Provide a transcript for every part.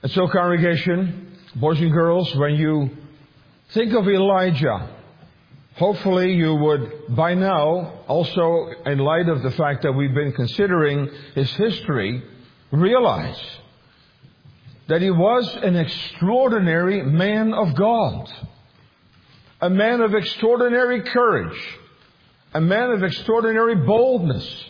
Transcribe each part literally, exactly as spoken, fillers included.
And so, congregation, boys and girls, when you think of Elijah, hopefully you would by now, also in light of the fact that we've been considering his history, realize that he was an extraordinary man of God. A man of extraordinary courage. A man of extraordinary boldness.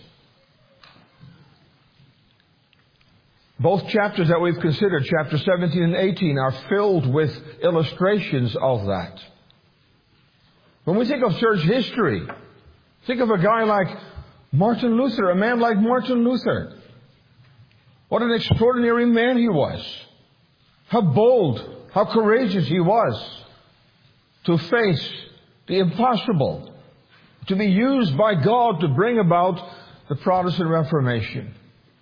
Both chapters that we've considered, chapter seventeen and eighteen, are filled with illustrations of that. When we think of church history, think of a guy like Martin Luther, a man like Martin Luther. What an extraordinary man he was. How bold, how courageous he was to face the impossible, to be used by God to bring about the Protestant Reformation.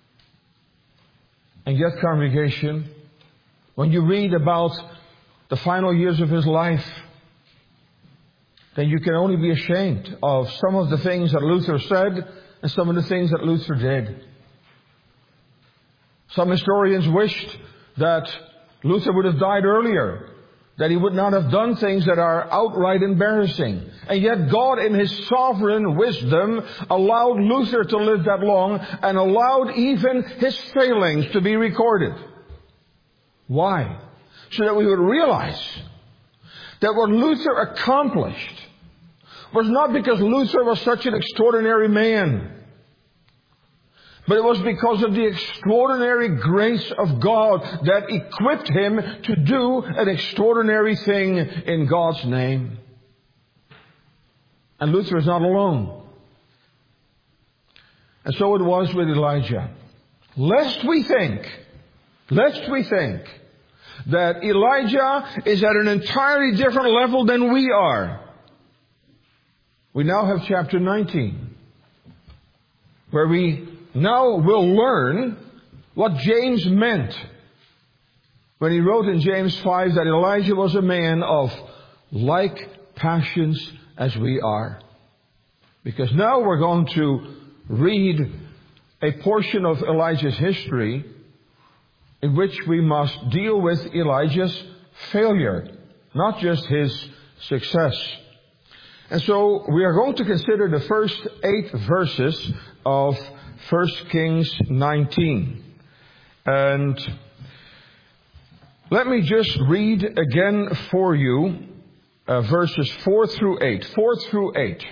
And yet, congregation, when you read about the final years of his life, then you can only be ashamed of some of the things that Luther said and some of the things that Luther did. Some historians wished that Luther would have died earlier, that he would not have done things that are outright embarrassing. And yet God, in His sovereign wisdom, allowed Luther to live that long and allowed even his failings to be recorded. Why? So that we would realize that what Luther accomplished was not because Luther was such an extraordinary man, but it was because of the extraordinary grace of God that equipped him to do an extraordinary thing in God's name. And Luther is not alone. And so it was with Elijah. Lest we think, lest we think that Elijah is at an entirely different level than we are. We now have chapter nineteen, where we now will learn what James meant when he wrote in James five that Elijah was a man of like passions as we are. Because now we're going to read a portion of Elijah's history in which we must deal with Elijah's failure, not just his success. And so we are going to consider the first eight verses of First Kings nineteen. And let me just read again for you uh, verses four through eight. four through eight.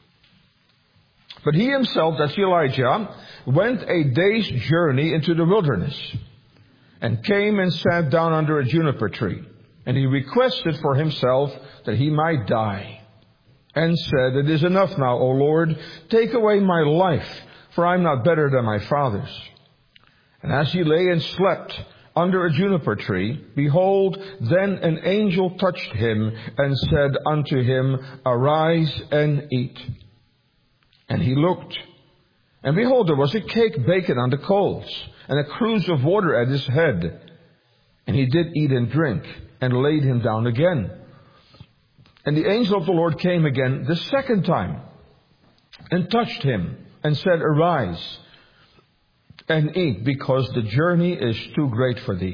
But he himself, that's Elijah, went a day's journey into the wilderness and came and sat down under a juniper tree. And he requested for himself that he might die. And said, "It is enough now, O Lord, take away my life, for I am not better than my fathers." And as he lay and slept under a juniper tree, behold, then an angel touched him and said unto him, "Arise and eat." And he looked, and behold, there was a cake baken on the coals, and a cruse of water at his head. And he did eat and drink, and laid him down again. And the angel of the Lord came again the second time, and touched him, and said, "Arise and eat, because the journey is too great for thee."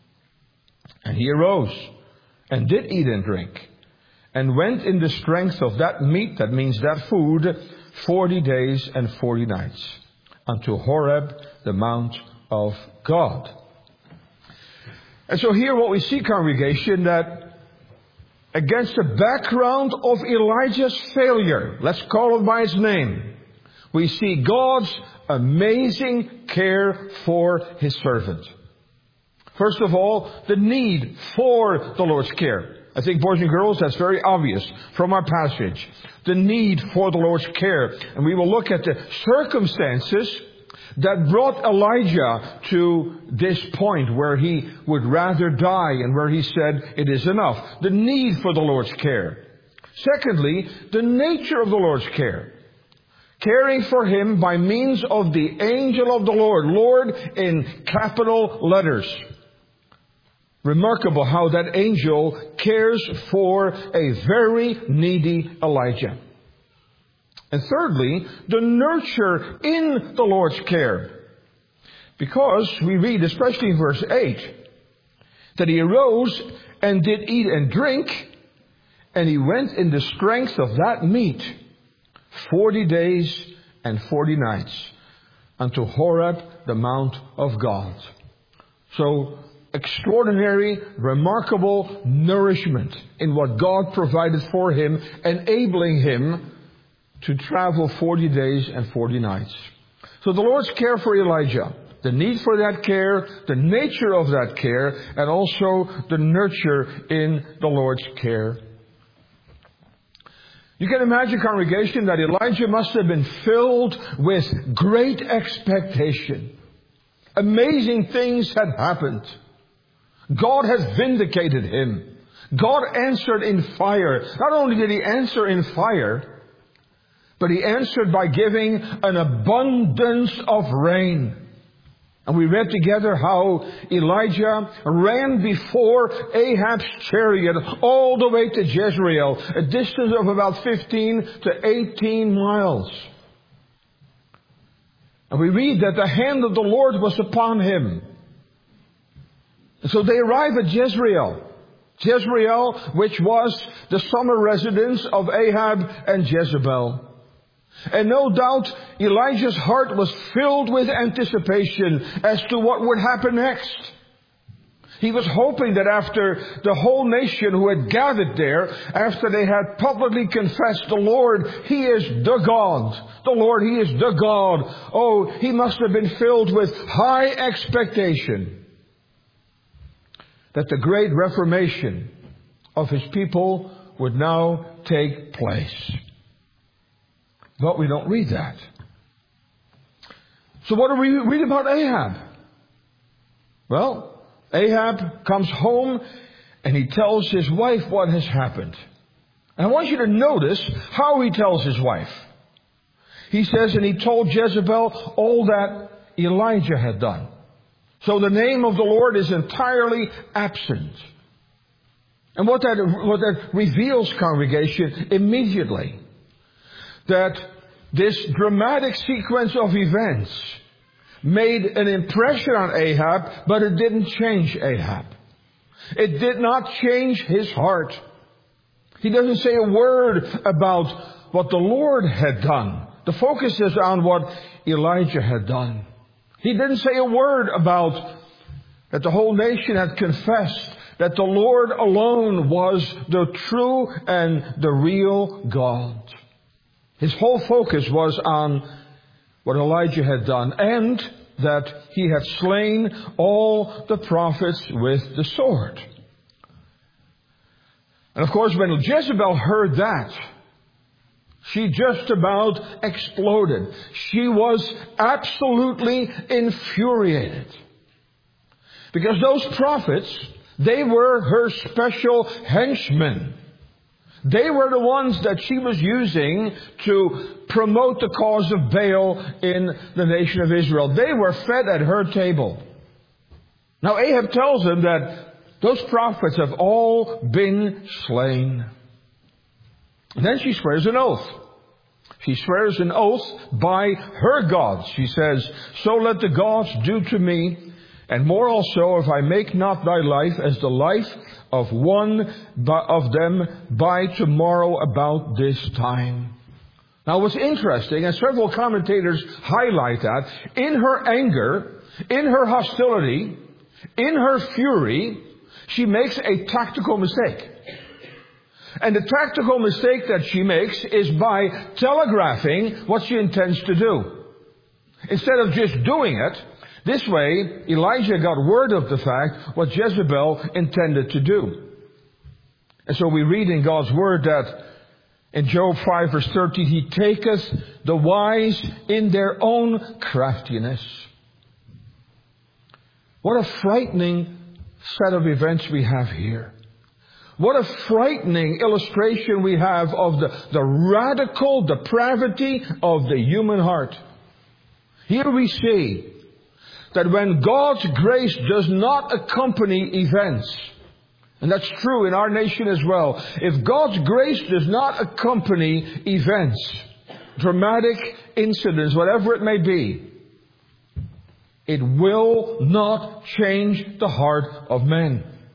And he arose, and did eat and drink, and went in the strength of that meat, that means that food, forty days and forty nights, unto Horeb, the mount of God. And so here what we see, congregation, that against the background of Elijah's failure, let's call it by its name, we see God's amazing care for His servant. First of all, the need for the Lord's care. I think, boys and girls, that's very obvious from our passage. The need for the Lord's care. And we will look at the circumstances that brought Elijah to this point where he would rather die and where he said, "It is enough." The need for the Lord's care. Secondly, the nature of the Lord's care. Caring for him by means of the angel of the Lord. Lord in capital letters. Remarkable how that angel cares for a very needy Elijah. And thirdly, the nurture in the Lord's care. Because we read, especially in verse eight, that he arose and did eat and drink, and he went in the strength of that meat forty days and forty nights unto Horeb, the mount of God. So, extraordinary, remarkable nourishment in what God provided for him, enabling him to travel forty days and forty nights. So the Lord's care for Elijah, the need for that care, the nature of that care, and also the nurture in the Lord's care. You can imagine, congregation, that Elijah must have been filled with great expectation. Amazing things had happened. God had vindicated him. God answered in fire. Not only did he answer in fire, but he answered by giving an abundance of rain. And we read together how Elijah ran before Ahab's chariot all the way to Jezreel, a distance of about fifteen to eighteen miles. And we read that the hand of the Lord was upon him. And so they arrive at Jezreel. Jezreel, which was the summer residence of Ahab and Jezebel. And no doubt Elijah's heart was filled with anticipation as to what would happen next. He was hoping that after the whole nation who had gathered there, after they had publicly confessed the Lord, He is the God. The Lord, He is the God. Oh, he must have been filled with high expectation that the great reformation of His people would now take place. But we don't read that. So what do we read about Ahab? Well, Ahab comes home and he tells his wife what has happened. And I want you to notice how he tells his wife. He says, and he told Jezebel all that Elijah had done. So the name of the Lord is entirely absent. And what that, what that reveals, congregation, immediately, that this dramatic sequence of events made an impression on Ahab, but it didn't change Ahab. It did not change his heart. He doesn't say a word about what the Lord had done. The focus is on what Elijah had done. He didn't say a word about that the whole nation had confessed that the Lord alone was the true and the real God. His whole focus was on what Elijah had done, and that he had slain all the prophets with the sword. And of course, when Jezebel heard that, she just about exploded. She was absolutely infuriated. Because those prophets, they were her special henchmen. They were the ones that she was using to promote the cause of Baal in the nation of Israel. They were fed at her table. Now Ahab tells them that those prophets have all been slain. And then she swears an oath. She swears an oath by her gods. She says, so let the gods do to me, and more also, if I make not thy life as the life of one of them by tomorrow about this time. Now what's interesting, and several commentators highlight that, in her anger, in her hostility, in her fury, she makes a tactical mistake. And the tactical mistake that she makes is by telegraphing what she intends to do. Instead of just doing it, this way, Elijah got word of the fact what Jezebel intended to do. And so we read in God's Word that in Job five verse thirteen, He taketh the wise in their own craftiness. What a frightening set of events we have here. What a frightening illustration we have of the, the radical depravity of the human heart. Here we see that when God's grace does not accompany events, and that's true in our nation as well, if God's grace does not accompany events, dramatic incidents, whatever it may be, it will not change the heart of men.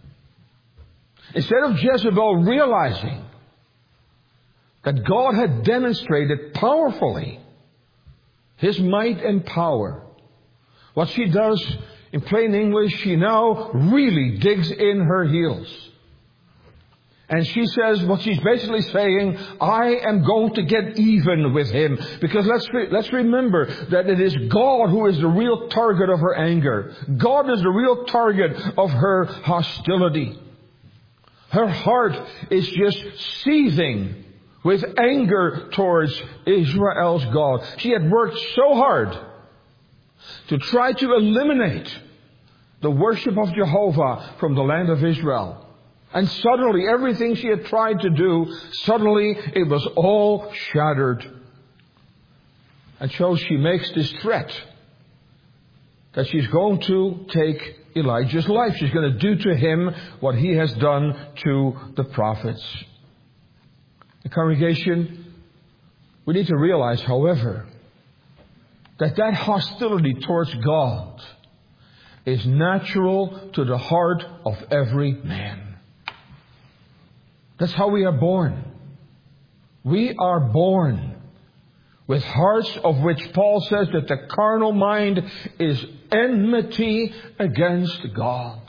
Instead of Jezebel realizing that God had demonstrated powerfully His might and power, what she does, in plain English, she now really digs in her heels. And she says, what she's basically saying, I am going to get even with him. Because let's, re- let's remember that it is God who is the real target of her anger. God is the real target of her hostility. Her heart is just seething with anger towards Israel's God. She had worked so hard to try to eliminate the worship of Jehovah from the land of Israel. And suddenly, everything she had tried to do, suddenly it was all shattered. And so she makes this threat that she's going to take Elijah's life. She's going to do to him what he has done to the prophets. The congregation, we need to realize, however, that that hostility towards God is natural to the heart of every man. That's how we are born. We are born with hearts of which Paul says that the carnal mind is enmity against God.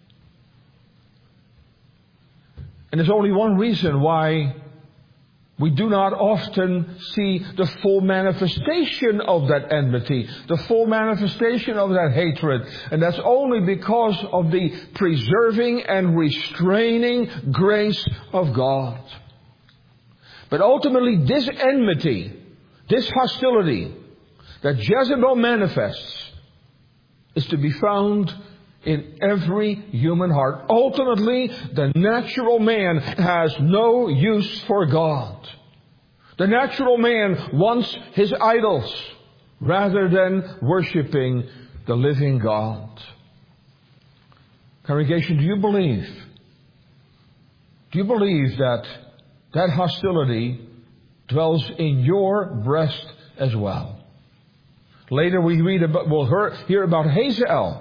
And there's only one reason why we do not often see the full manifestation of that enmity, the full manifestation of that hatred. And that's only because of the preserving and restraining grace of God. But ultimately, this enmity, this hostility that Jezebel manifests is to be found in every human heart. Ultimately, the natural man has no use for God. The natural man wants his idols rather than worshiping the living God. Congregation, do you believe? Do you believe that that hostility dwells in your breast as well? Later we read about, we'll hear about Hazael.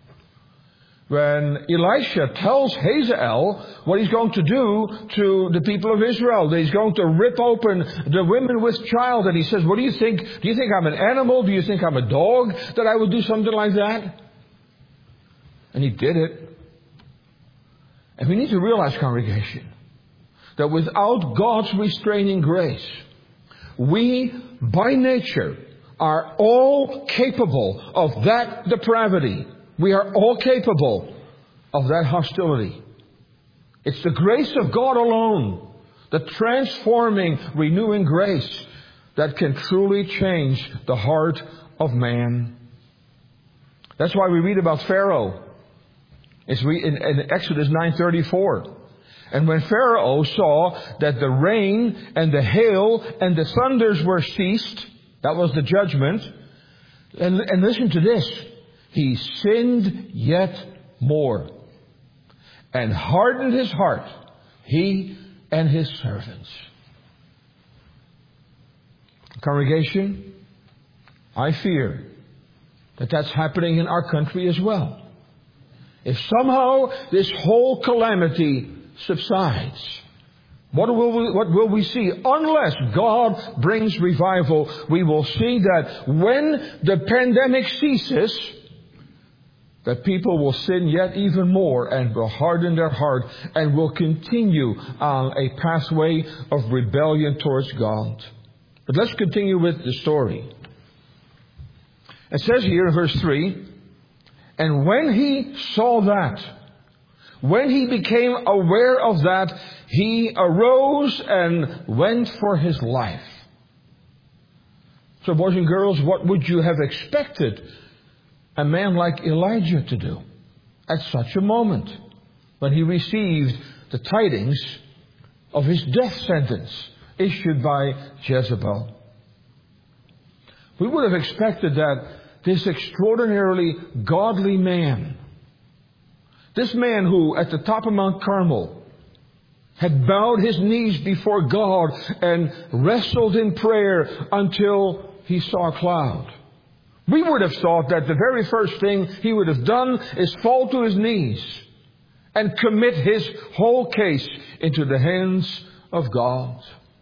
When Elisha tells Hazael what he's going to do to the people of Israel, that he's going to rip open the women with child, and he says, what do you think? Do you think I'm an animal? Do you think I'm a dog that I would do something like that? And he did it. And we need to realize, congregation, that without God's restraining grace, we, by nature, are all capable of that depravity. We are all capable of that hostility. It's the grace of God alone, the transforming, renewing grace, that can truly change the heart of man. That's why we read about Pharaoh. It's we in, in Exodus nine thirty-four. And when Pharaoh saw that the rain and the hail and the thunders were ceased, that was the judgment. And, and listen to this. He sinned yet more and hardened his heart, he and his servants. Congregation, I fear that that's happening in our country as well. If somehow this whole calamity subsides, what will we, what will we see? Unless God brings revival, we will see that when the pandemic ceases, that people will sin yet even more and will harden their heart and will continue on a pathway of rebellion towards God. But let's continue with the story. It says here in verse three, and when he saw that, when he became aware of that, he arose and went for his life. So boys and girls, what would you have expected a man like Elijah to do at such a moment when he received the tidings of his death sentence issued by Jezebel? We would have expected that this extraordinarily godly man, this man who at the top of Mount Carmel had bowed his knees before God and wrestled in prayer until he saw a cloud. We would have thought that the very first thing he would have done is fall to his knees and commit his whole case into the hands of God.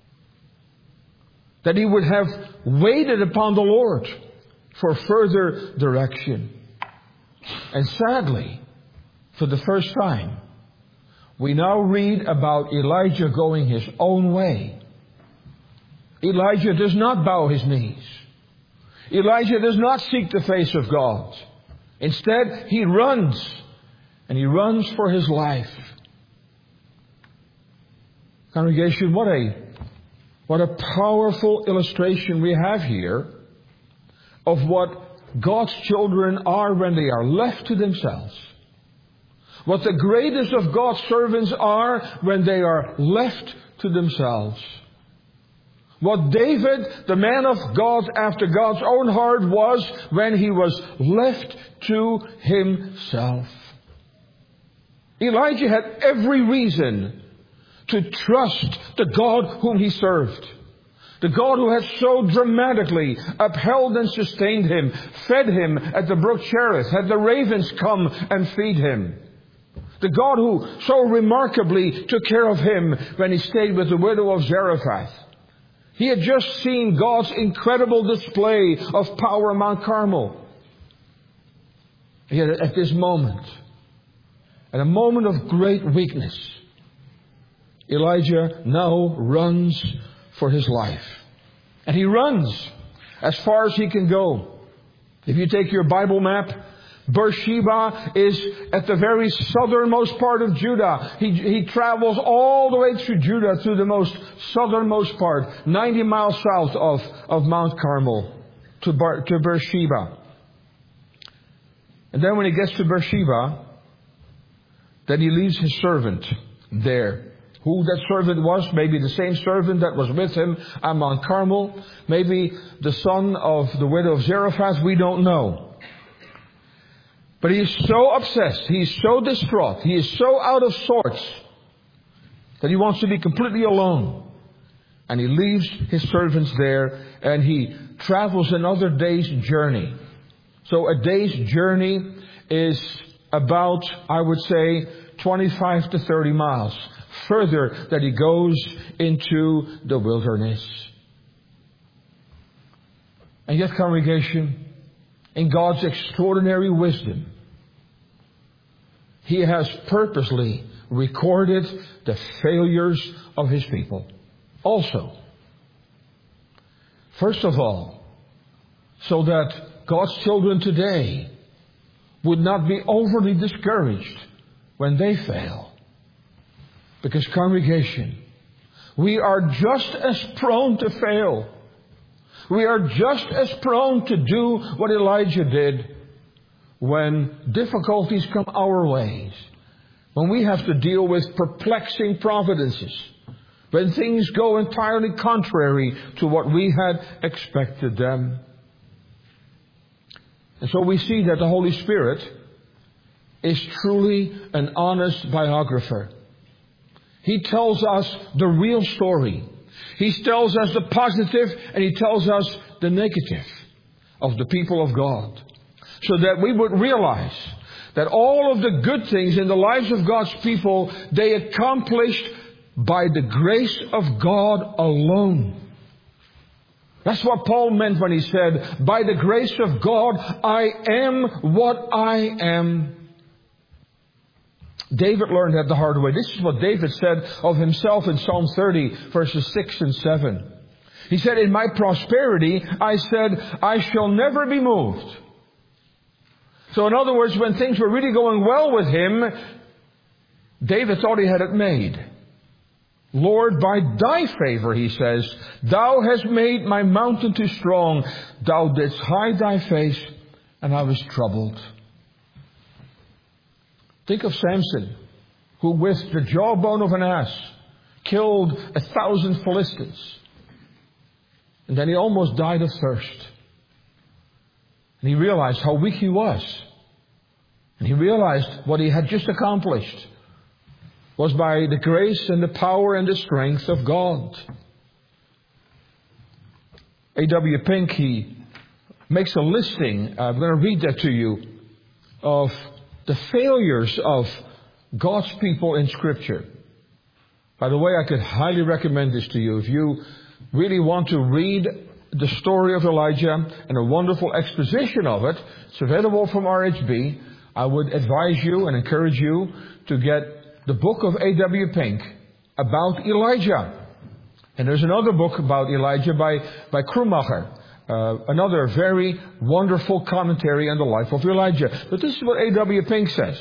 That he would have waited upon the Lord for further direction. And sadly, for the first time, we now read about Elijah going his own way. Elijah does not bow his knees. Elijah does not seek the face of God. Instead, he runs. And he runs for his life. Congregation, what a, what a powerful illustration we have here of what God's children are when they are left to themselves. What the greatest of God's servants are when they are left to themselves. What David, the man of God after God's own heart, was when he was left to himself. Elijah had every reason to trust the God whom he served. The God who had so dramatically upheld and sustained him, fed him at the brook Cherith, had the ravens come and feed him. The God who so remarkably took care of him when he stayed with the widow of Zarephath. He had just seen God's incredible display of power on Mount Carmel. Yet at this moment, at a moment of great weakness, Elijah now runs for his life. And he runs as far as he can go. If you take your Bible map, Beersheba is at the very southernmost part of Judah. He, he travels all the way through Judah, through the most southernmost part, ninety miles south of, of Mount Carmel, to, Bar, to Beersheba. And then when he gets to Beersheba, then he leaves his servant there. Who that servant was, maybe the same servant that was with him on Mount Carmel, maybe the son of the widow of Zarephath, we don't know. But he is so obsessed, he is so distraught, he is so out of sorts that he wants to be completely alone. And he leaves his servants there and he travels another day's journey. So a day's journey is about, I would say, twenty-five to thirty miles. Further that he goes into the wilderness. And yet, congregation, in God's extraordinary wisdom, He has purposely recorded the failures of His people. Also, first of all, so that God's children today would not be overly discouraged when they fail. Because, congregation, we are just as prone to fail. We are just as prone to do what Elijah did when difficulties come our ways. When we have to deal with perplexing providences. When things go entirely contrary to what we had expected them. And so we see that the Holy Spirit is truly an honest biographer. He tells us the real story. He tells us the positive and He tells us the negative of the people of God. So that we would realize that all of the good things in the lives of God's people, they accomplished by the grace of God alone. That's what Paul meant when he said, by the grace of God, I am what I am. David learned that the hard way. This is what David said of himself in Psalm thirty, verses six and seven. He said, in my prosperity, I said, I shall never be moved. So in other words, when things were really going well with him, David thought he had it made. Lord, by thy favor, he says, thou hast made my mountain too strong. Thou didst hide thy face, and I was troubled. Think of Samson, who with the jawbone of an ass killed a thousand Philistines. And then he almost died of thirst. And he realized how weak he was. And he realized what he had just accomplished was by the grace and the power and the strength of God. A W Pink, he makes a listing, I'm going to read that to you, of the failures of God's people in Scripture. By the way, I could highly recommend this to you. If you really want to read the story of Elijah and a wonderful exposition of it, it's available from R H B. I would advise you and encourage you to get the book of A W Pink about Elijah. And there's another book about Elijah by, by Krummacher. Uh, another very wonderful commentary on the life of Elijah. But this is what A W Pink says.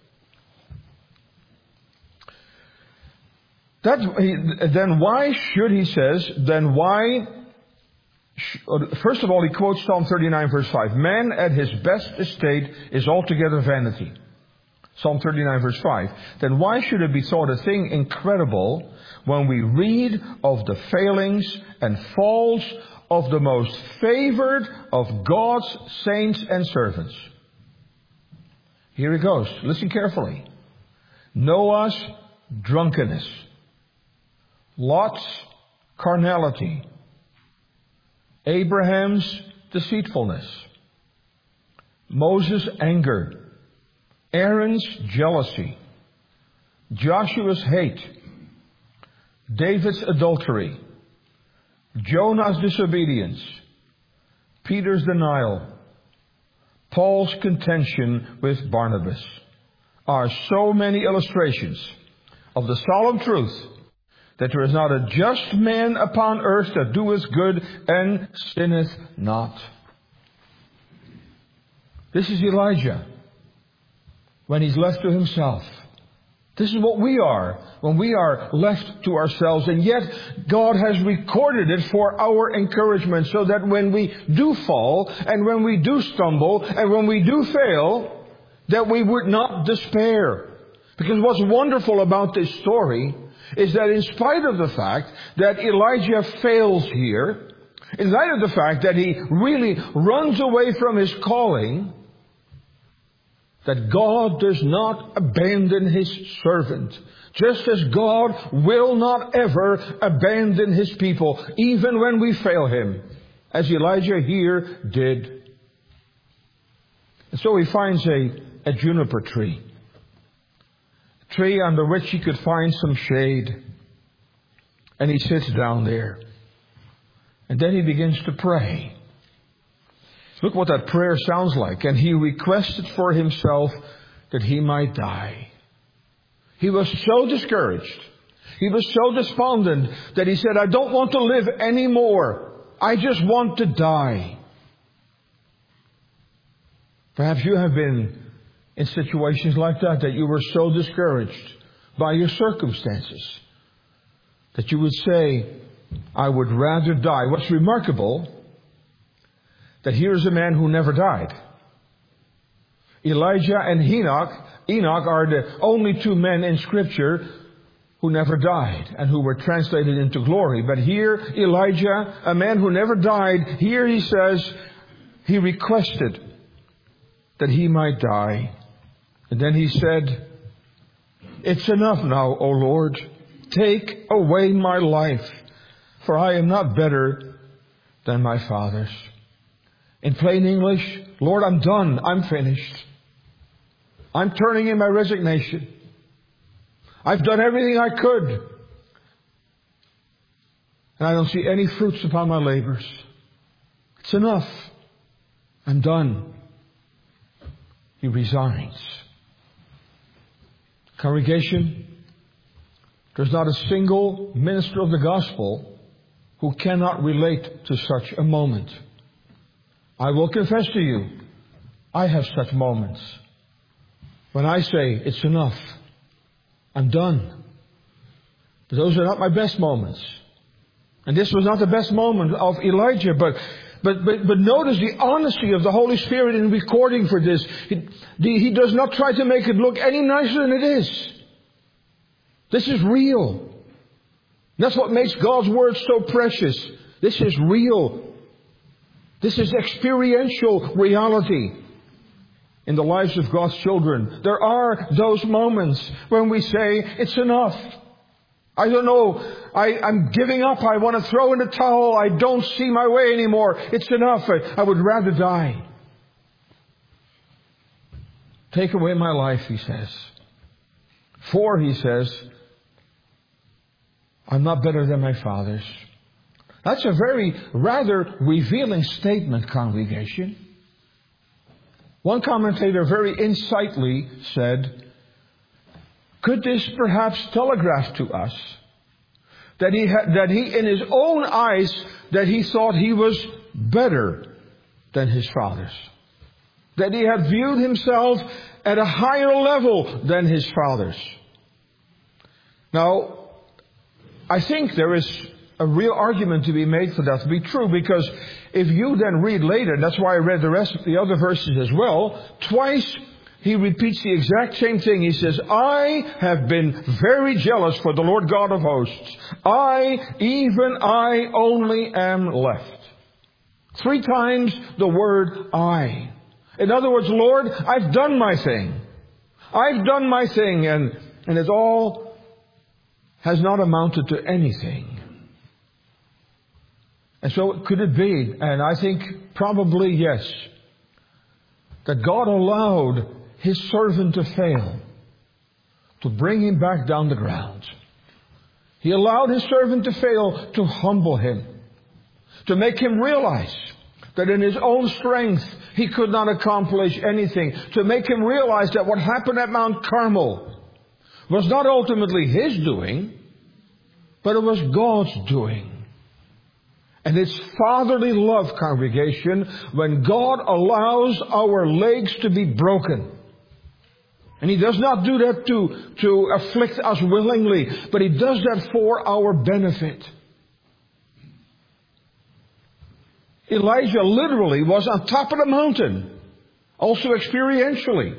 That, then why should, he says, then why, first of all, he quotes Psalm thirty-nine verse five. Man at his best estate is altogether vanity. Psalm thirty-nine verse five. Then why should it be thought a thing incredible when we read of the failings and falls of the most favored of God's saints and servants? Here it goes. Listen carefully. Noah's drunkenness. Lot's carnality. Abraham's deceitfulness. Moses' anger. Aaron's jealousy. Joshua's hate. David's adultery. Jonah's disobedience. Peter's denial. Paul's contention with Barnabas are so many illustrations of the solemn truth that there is not a just man upon earth that doeth good and sinneth not. This is Elijah when he's left to himself. This is what we are when we are left to ourselves, and yet God has recorded it for our encouragement so that when we do fall and when we do stumble and when we do fail, that we would not despair. Because what's wonderful about this story is that in spite of the fact that Elijah fails here, in light of the fact that he really runs away from his calling, that God does not abandon His servant. Just as God will not ever abandon His people, even when we fail Him, as Elijah here did. And so he finds a, a juniper tree. A tree under which he could find some shade. And he sits down there. And then he begins to pray. Look what that prayer sounds like. And he requested for himself that he might die. He was so discouraged. He was so despondent that he said, I don't want to live anymore. I just want to die. Perhaps you have been in situations like that, that you were so discouraged by your circumstances that you would say, I would rather die. What's remarkable, that here's a man who never died. Elijah and Enoch, Enoch are the only two men in Scripture who never died and who were translated into glory. But here, Elijah, a man who never died, here he says, he requested that he might die. And then he said, it's enough now, O Lord. Take away my life, for I am not better than my fathers. In plain English, Lord, I'm done. I'm finished. I'm turning in my resignation. I've done everything I could. And I don't see any fruits upon my labors. It's enough. I'm done. He resigns. Congregation, there's not a single minister of the gospel who cannot relate to such a moment. I will confess to you, I have such moments when I say, it's enough. I'm done. But those are not my best moments. And this was not the best moment of Elijah, but but but, but notice the honesty of the Holy Spirit in recording for this. He, he does not try to make it look any nicer than it is. This is real. That's what makes God's Word so precious. This is real. This is experiential reality in the lives of God's children. There are those moments when we say, it's enough. I don't know. I, I'm giving up. I want to throw in the towel. I don't see my way anymore. It's enough. I, I would rather die. Take away my life, he says. For, he says, I'm not better than my fathers. That's a very rather revealing statement, congregation. One commentator very insightfully said, could this perhaps telegraph to us that he had, that he in his own eyes, that he thought he was better than his fathers? That he had viewed himself at a higher level than his fathers. Now, I think there is a real argument to be made for that to be true, because if you then read later, and that's why I read the rest of the other verses as well, twice he repeats the exact same thing. He says, I have been very jealous for the Lord God of hosts. I, even I, only am left. Three times the word I. In other words, Lord, I've done my thing. I've done my thing, and, and it all has not amounted to anything. And so could it be, and I think probably yes, that God allowed His servant to fail, to bring him back down the ground. He allowed His servant to fail to humble him, to make him realize that in his own strength he could not accomplish anything, to make him realize that what happened at Mount Carmel was not ultimately his doing, but it was God's doing. And it's fatherly love, congregation, when God allows our legs to be broken. And He does not do that to, to afflict us willingly, but He does that for our benefit. Elijah literally was on top of the mountain, also experientially.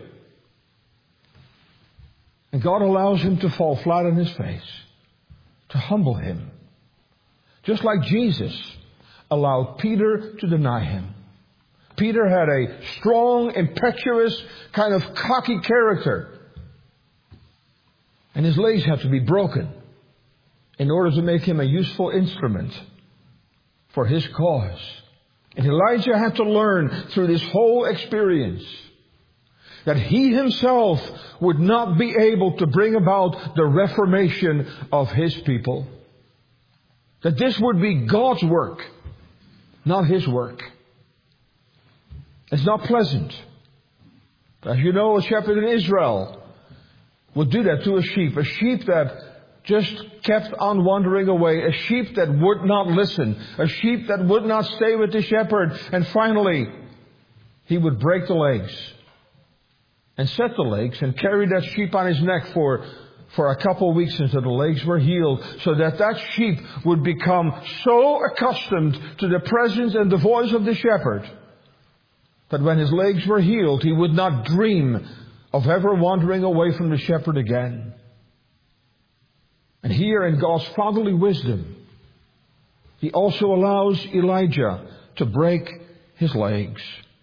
And God allows him to fall flat on his face, to humble him. Just like Jesus allowed Peter to deny Him. Peter had a strong, impetuous, kind of cocky character. And his legs had to be broken in order to make him a useful instrument for His cause. And Elijah had to learn through this whole experience that he himself would not be able to bring about the reformation of his people. That this would be God's work, not his work. It's not pleasant. As you know, a shepherd in Israel would do that to a sheep. A sheep that just kept on wandering away. A sheep that would not listen. A sheep that would not stay with the shepherd. And finally, he would break the legs and set the legs and carry that sheep on his neck for for a couple of weeks until the legs were healed, so that that sheep would become so accustomed to the presence and the voice of the shepherd that when his legs were healed, he would not dream of ever wandering away from the shepherd again. And here in God's fatherly wisdom, He also allows Elijah to break his legs.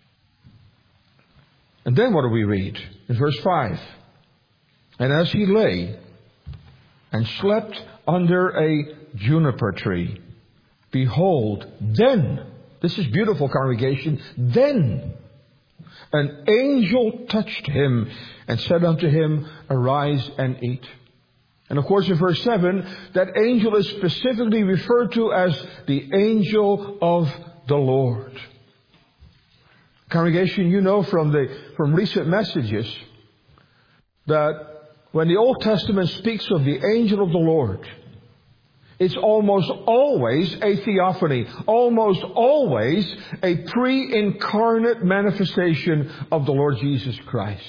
And then what do we read? In verse five. And as he lay and slept under a juniper tree, behold, then, this is beautiful, congregation, then an angel touched him and said unto him, arise and eat. And of course in verse seven, that angel is specifically referred to as the angel of the Lord. Congregation, you know from the from recent messages that when the Old Testament speaks of the angel of the Lord, it's almost always a theophany, almost always a pre-incarnate manifestation of the Lord Jesus Christ.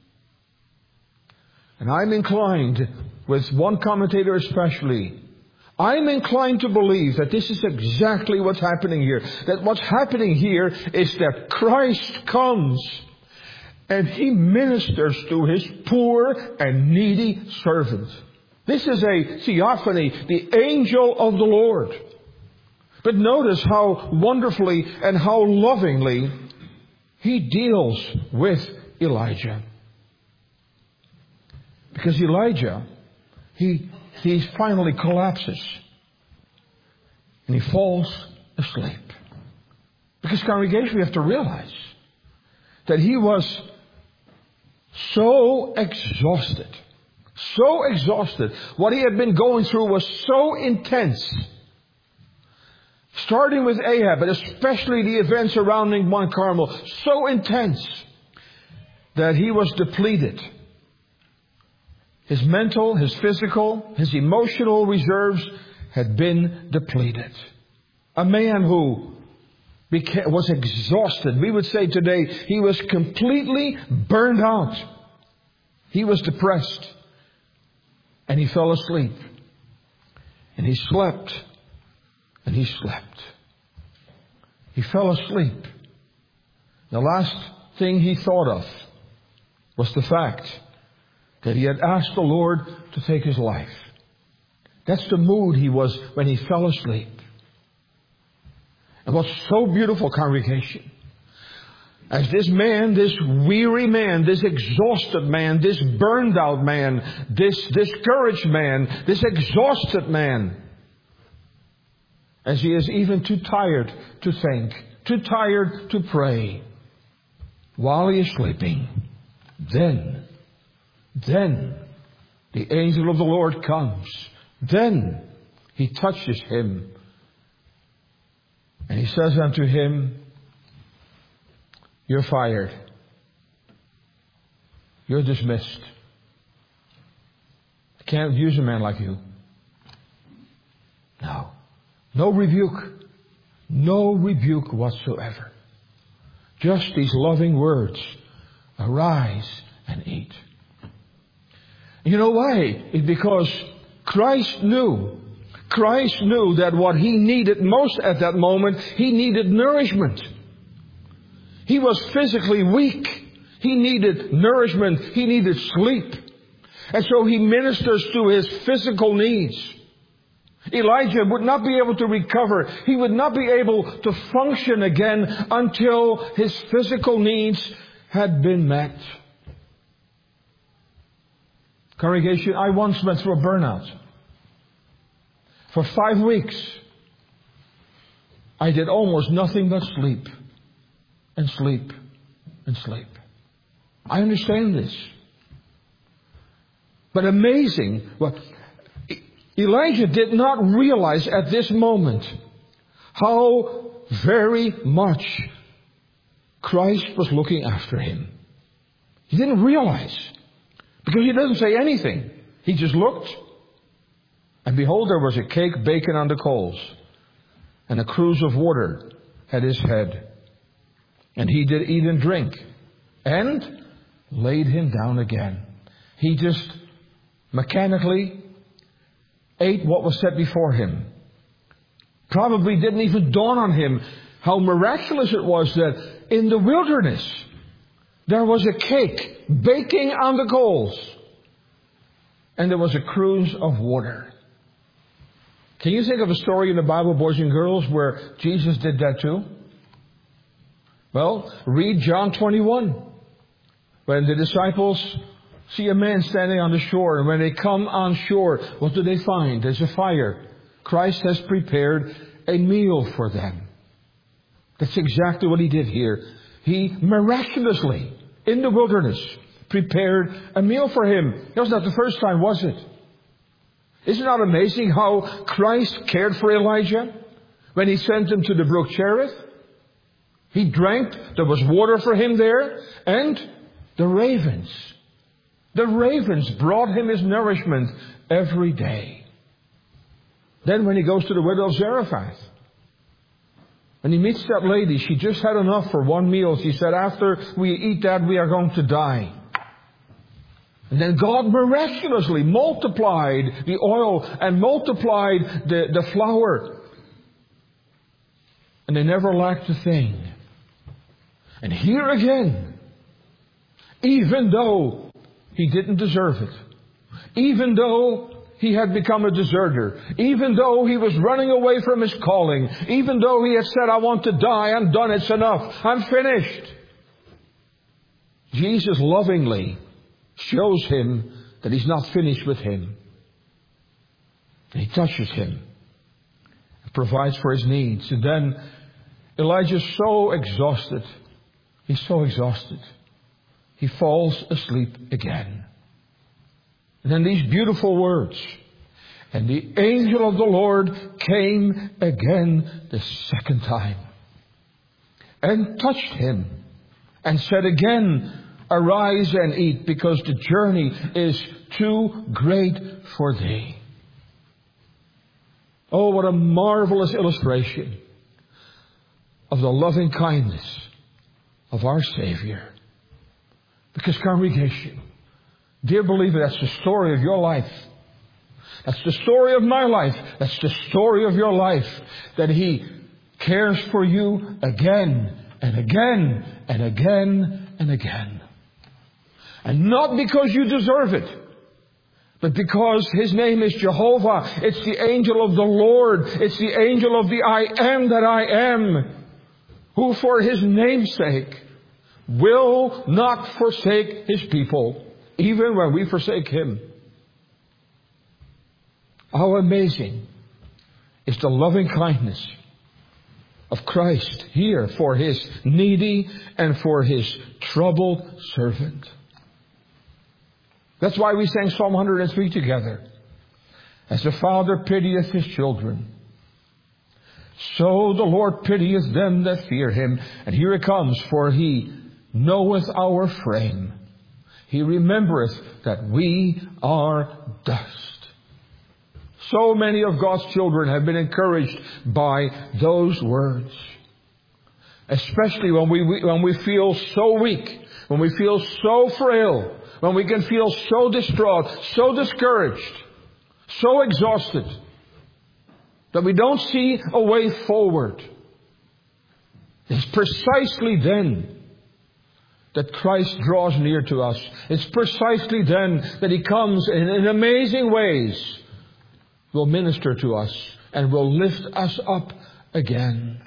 And I'm inclined, with one commentator especially, I'm inclined to believe that this is exactly what's happening here. That what's happening here is that Christ comes and He ministers to His poor and needy servant. This is a theophany, the angel of the Lord. But notice how wonderfully and how lovingly He deals with Elijah. Because Elijah, he, he finally collapses. And he falls asleep. Because, congregation, we have to realize that he was so exhausted, So exhausted. What he had been going through was so intense. Starting with Ahab, but especially the events surrounding Mount Carmel. So intense that he was depleted. His mental, his physical, his emotional reserves had been depleted. A man who became, was exhausted. We would say today, he was completely burned out. He was depressed. And he fell asleep. And he slept. And he slept. He fell asleep. The last thing he thought of was the fact that he had asked the Lord to take his life. That's the mood he was when he fell asleep. And what's so beautiful, congregation, as this man, this weary man, this exhausted man, this burned out man, this discouraged man, this exhausted man, as he is even too tired to think, too tired to pray, while he is sleeping, then, then the angel of the Lord comes. Then he touches him. And he says unto him, you're fired. You're dismissed. I can't use a man like you. No. No rebuke. No rebuke whatsoever. Just these loving words. Arise and eat. You know why? It's because Christ knew. Christ knew that what he needed most at that moment, he needed nourishment. He was physically weak. He needed nourishment. He needed sleep. And so he ministers to his physical needs. Elijah would not be able to recover. He would not be able to function again until his physical needs had been met. Congregation, I once went through a burnout. For five weeks, I did almost nothing but sleep. And sleep. And sleep. I understand this. But amazing. Well, Elijah did not realize at this moment how very much Christ was looking after him. He didn't realize. Because he doesn't say anything. He just looked. And behold, there was a cake baking on the coals. And a cruse of water at his head. And he did eat and drink. And laid him down again. He just mechanically ate what was set before him. Probably didn't even dawn on him how miraculous it was that in the wilderness there was a cake baking on the coals. And there was a cruse of water. Can you think of a story in the Bible, boys and girls, where Jesus did that too? Well, read John twenty-one. When the disciples see a man standing on the shore, and when they come on shore, what do they find? There's a fire. Christ has prepared a meal for them. That's exactly what he did here. He miraculously, in the wilderness, prepared a meal for him. That was not the first time, was it? Isn't it not amazing how Christ cared for Elijah when he sent him to the brook Cherith? He drank. There was water for him there. And the ravens. The ravens brought him his nourishment every day. Then when he goes to the widow of Zarephath, when he meets that lady, she just had enough for one meal. She said, after we eat that, we are going to die. And then God miraculously multiplied the oil and multiplied the, the flour. And they never lacked a thing. And here again, even though he didn't deserve it, even though he had become a deserter, even though he was running away from his calling, even though he had said, I want to die, I'm done, it's enough, I'm finished. Jesus lovingly shows him that he's not finished with him. And he touches him and provides for his needs. And then Elijah's so exhausted. He's so exhausted. He falls asleep again. And then these beautiful words. And the angel of the Lord came again the second time and touched him and said again, arise and eat, because the journey is too great for thee. Oh, what a marvelous illustration of the loving kindness of our Savior. Because, congregation, dear believer, that's the story of your life. That's the story of my life. That's the story of your life. That He cares for you again and again and again and again. And not because you deserve it, but because His name is Jehovah. It's the angel of the Lord. It's the angel of the I am that I am, who for His name's sake will not forsake His people, even when we forsake Him. How amazing is the loving kindness of Christ here for His needy and for His troubled servant. That's why we sang Psalm one hundred three together. As the Father pitieth His children, so the Lord pitieth them that fear Him. And here it comes, for He knoweth our frame. He remembereth that we are dust. So many of God's children have been encouraged by those words. Especially when we, when we feel so weak, when we feel so frail, when we can feel so distraught, so discouraged, so exhausted, that we don't see a way forward. It's precisely then that Christ draws near to us. It's precisely then that He comes in, in amazing ways, will minister to us and will lift us up again.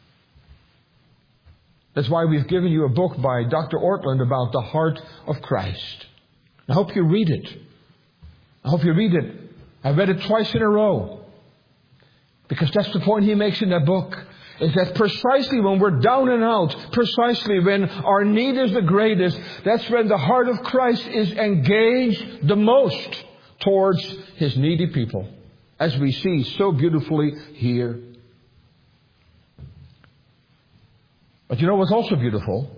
That's why we've given you a book by Doctor Ortland about the heart of Christ. I hope you read it. I hope you read it. I read it twice in a row. Because that's the point he makes in that book. Is that precisely when we're down and out, precisely when our need is the greatest, that's when the heart of Christ is engaged the most towards His needy people. As we see so beautifully here. But you know what's also beautiful?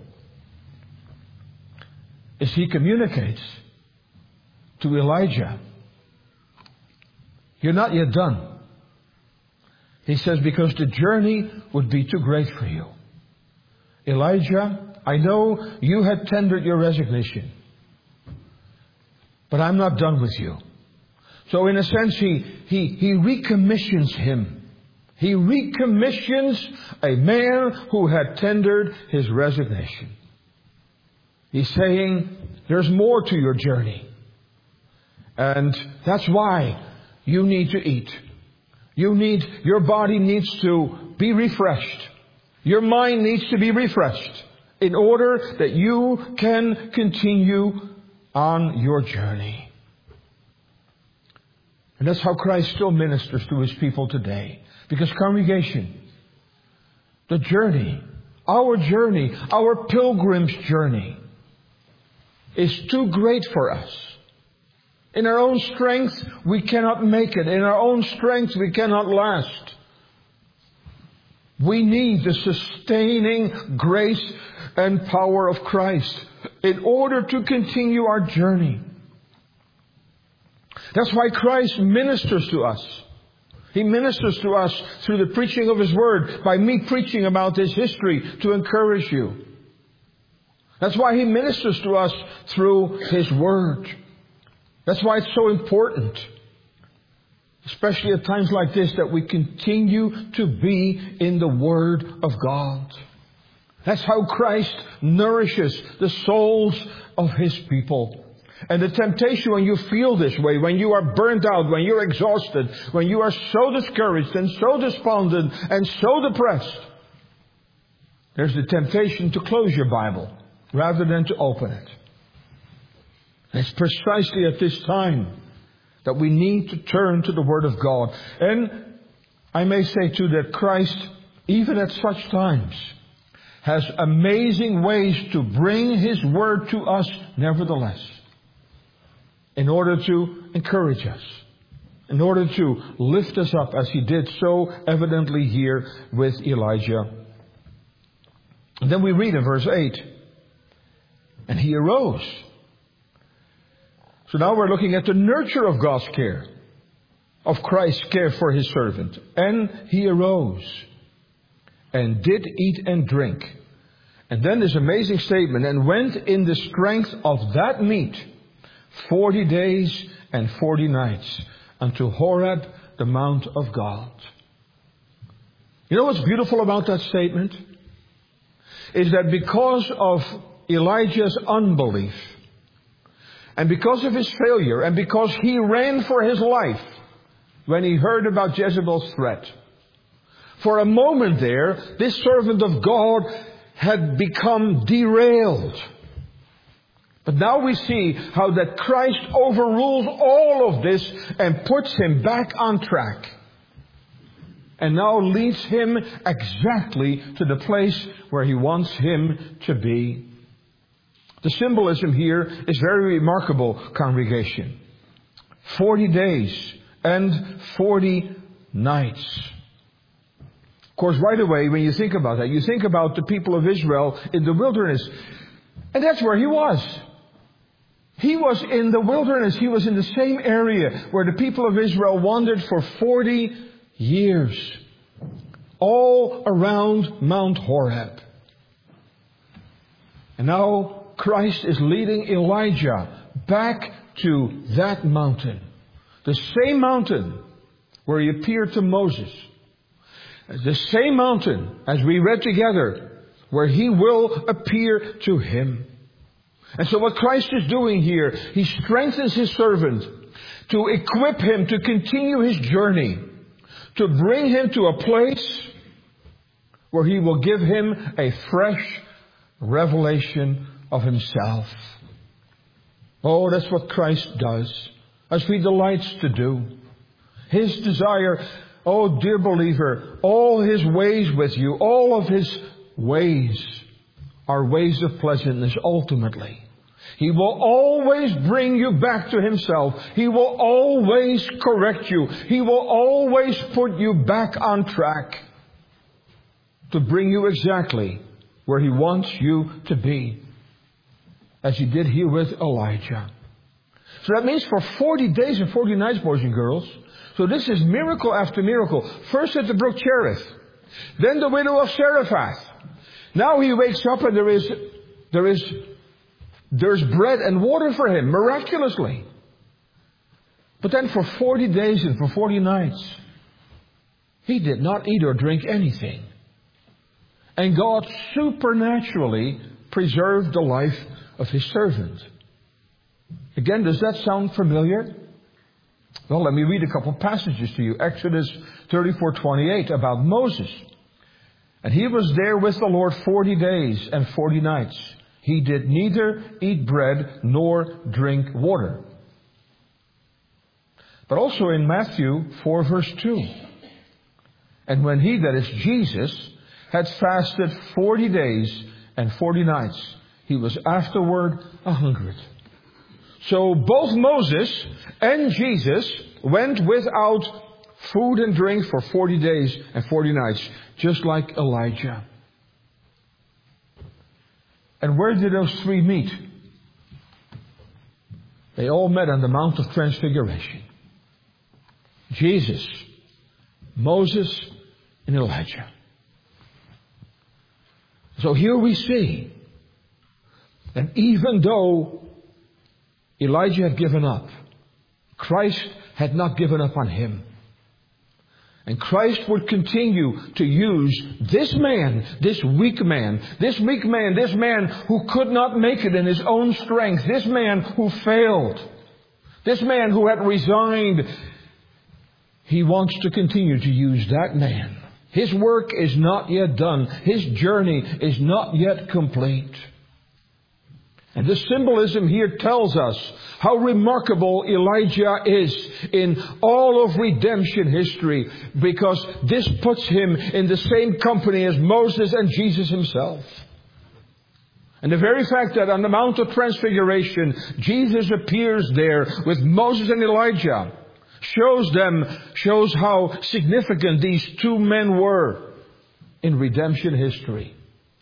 Is He communicates to Elijah, you're not yet done. He says, because the journey would be too great for you. Elijah, I know you had tendered your resignation, but I'm not done with you. So in a sense, he, he, he recommissions him. He recommissions a man who had tendered his resignation. He's saying, there's more to your journey. And that's why you need to eat. You need, your body needs to be refreshed. Your mind needs to be refreshed in order that you can continue on your journey. And that's how Christ still ministers to His people today. Because, congregation, the journey, our journey, our pilgrim's journey, is too great for us. In our own strength, we cannot make it. In our own strength, we cannot last. We need the sustaining grace and power of Christ in order to continue our journey. That's why Christ ministers to us. He ministers to us through the preaching of His Word, by me preaching about this history to encourage you. That's why He ministers to us through His Word. That's why it's so important, especially at times like this, that we continue to be in the Word of God. That's how Christ nourishes the souls of His people. And the temptation when you feel this way, when you are burnt out, when you're exhausted, when you are so discouraged and so despondent and so depressed, there's the temptation to close your Bible rather than to open it. And it's precisely at this time that we need to turn to the Word of God. And I may say too that Christ, even at such times, has amazing ways to bring His Word to us nevertheless. in order to encourage us, in order to lift us up as he did so evidently here with Elijah. And then we read in verse eight, and he arose. So now we're looking at the nurture of God's care, of Christ's care for his servant. And he arose and did eat and drink. And then this amazing statement, and went in the strength of that meat forty days and forty nights unto Horeb, the mount of God. You know what's beautiful about that statement? Is that because of Elijah's unbelief, and because of his failure, and because he ran for his life when he heard about Jezebel's threat, for a moment there, this servant of God had become derailed. But now we see how that Christ overrules all of this and puts him back on track. And now leads him exactly to the place where he wants him to be. The symbolism here is very remarkable, congregation. Forty days and forty nights. Of course, right away, when you think about that, you think about the people of Israel in the wilderness. And that's where he was. He was in the wilderness. He was in the same area where the people of Israel wandered for forty years. All around Mount Horeb. And now Christ is leading Elijah back to that mountain. The same mountain where he appeared to Moses. The same mountain, as we read together, where he will appear to him. And so what Christ is doing here, he strengthens his servant to equip him to continue his journey, to bring him to a place where he will give him a fresh revelation of himself. Oh, that's what Christ does, as he delights to do. His desire, oh dear believer, all his ways with you, all of his ways are ways of pleasantness ultimately. He will always bring you back to himself. He will always correct you. He will always put you back on track to bring you exactly where he wants you to be, as he did here with Elijah. So that means for forty days and forty nights, boys and girls. So this is miracle after miracle. First at the brook Cherith. Then the widow of Zarephath. Now he wakes up and there is, there is, there's bread and water for him, miraculously. But then for forty days and for forty nights, he did not eat or drink anything. And God supernaturally preserved the life of his servant. Again, does that sound familiar? Well, let me read a couple passages to you. Exodus thirty-four twenty-eight about Moses. And he was there with the Lord forty days and forty nights. He did neither eat bread nor drink water. But also in Matthew four verse two. And when he, that is Jesus, had fasted forty days and forty nights, he was afterward a hungered. So both Moses and Jesus went without food and drink for forty days and forty nights, just like Elijah. And where did those three meet? They all met on the Mount of Transfiguration. Jesus, Moses, and Elijah. So here we see that even though Elijah had given up, Christ had not given up on him. And Christ would continue to use this man, this weak man, this weak man, this man who could not make it in his own strength, this man who failed, this man who had resigned. He wants to continue to use that man. His work is not yet done. His journey is not yet complete. And the symbolism here tells us how remarkable Elijah is in all of redemption history, because this puts him in the same company as Moses and Jesus himself. And the very fact that on the Mount of Transfiguration, Jesus appears there with Moses and Elijah shows them, shows how significant these two men were in redemption history.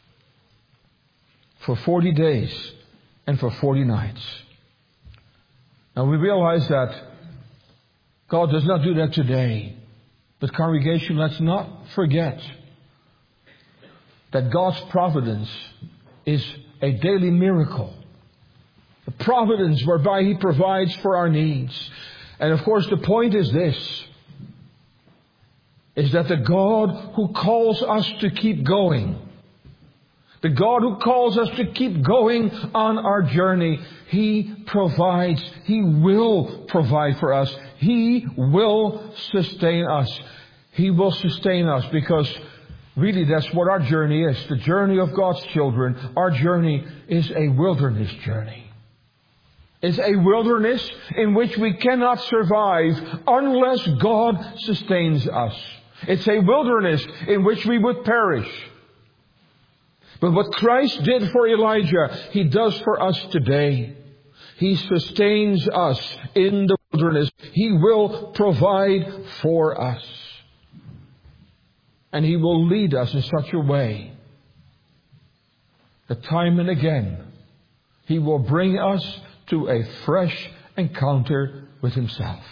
For forty days and for forty nights. Now we realize that God does not do that today. But congregation, let's not forget that God's providence is a daily miracle. The providence whereby He provides for our needs. And of course the point is this, is that the God who calls us to keep going, the God who calls us to keep going on our journey, He provides, He will provide for us. He will sustain us. He will sustain us because really that's what our journey is. The journey of God's children. Our journey is a wilderness journey. It's a wilderness in which we cannot survive unless God sustains us. It's a wilderness in which we would perish. But what Christ did for Elijah, He does for us today. He sustains us in the wilderness. He will provide for us. And He will lead us in such a way that time and again He will bring us to a fresh encounter with Himself.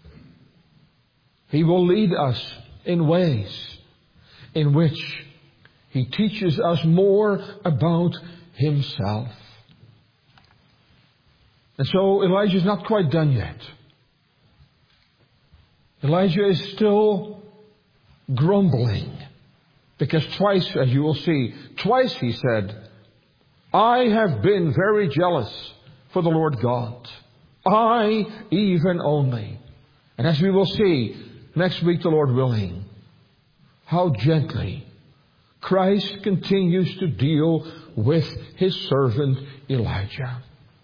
He will lead us in ways in which He teaches us more about Himself. And so Elijah is not quite done yet. Elijah is still grumbling. Because twice, as you will see, twice he said, I have been very jealous for the Lord God. I even only. And as we will see next week, the Lord willing, how gently Christ continues to deal with His servant Elijah.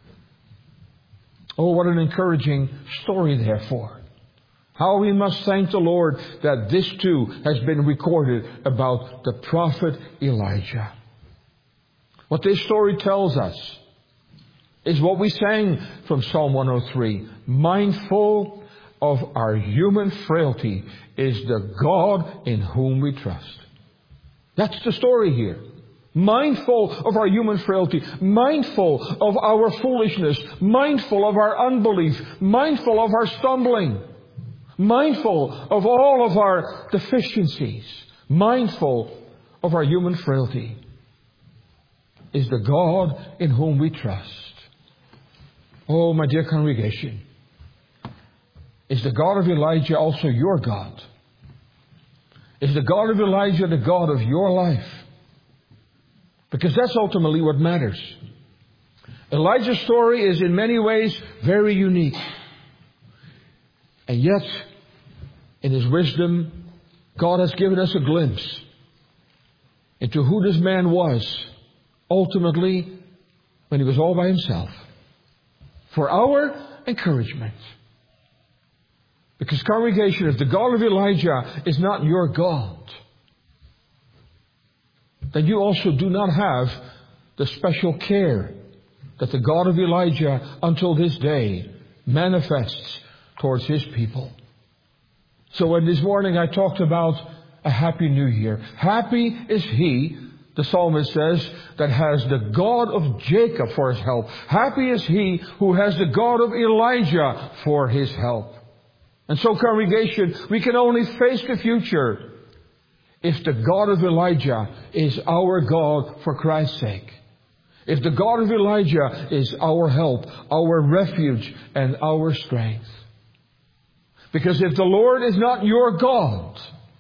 Oh, what an encouraging story, therefore. How we must thank the Lord that this too has been recorded about the prophet Elijah. What this story tells us is what we sang from Psalm one oh three. Mindful of our human frailty is the God in whom we trust. That's the story here. Mindful of our human frailty, mindful of our foolishness, mindful of our unbelief, mindful of our stumbling, mindful of all of our deficiencies, mindful of our human frailty, is the God in whom we trust. Oh, my dear congregation, is the God of Elijah also your God? Is the God of Elijah the God of your life? Because that's ultimately what matters. Elijah's story is in many ways very unique. And yet, in His wisdom, God has given us a glimpse into who this man was, ultimately, when he was all by himself. For our encouragement. Because congregation, if the God of Elijah is not your God, then you also do not have the special care that the God of Elijah until this day manifests towards His people. So when this morning I talked about a happy new year, happy is he, the psalmist says, that has the God of Jacob for his help. Happy is he who has the God of Elijah for his help. And so congregation, we can only face the future if the God of Elijah is our God for Christ's sake. If the God of Elijah is our help, our refuge, and our strength. Because if the Lord is not your God,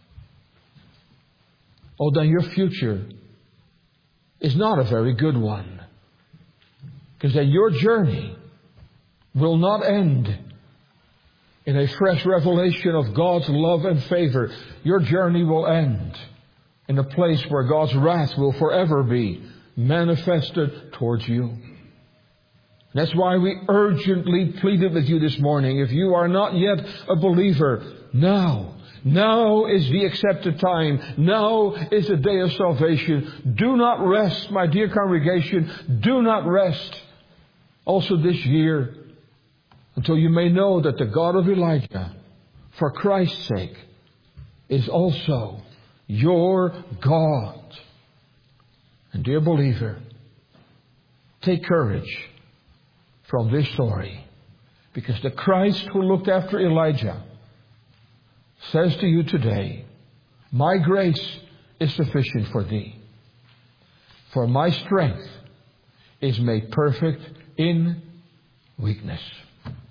oh, then your future is not a very good one. Because then your journey will not end in a fresh revelation of God's love and favor. Your journey will end in a place where God's wrath will forever be manifested towards you. That's why we urgently pleaded with you this morning. If you are not yet a believer, now Now is the accepted time. Now is the day of salvation. Do not rest, my dear congregation. Do not rest. Also this year, until you may know that the God of Elijah, for Christ's sake, is also your God. And dear believer, take courage from this story, because the Christ who looked after Elijah says to you today, my grace is sufficient for thee, for my strength is made perfect in weakness.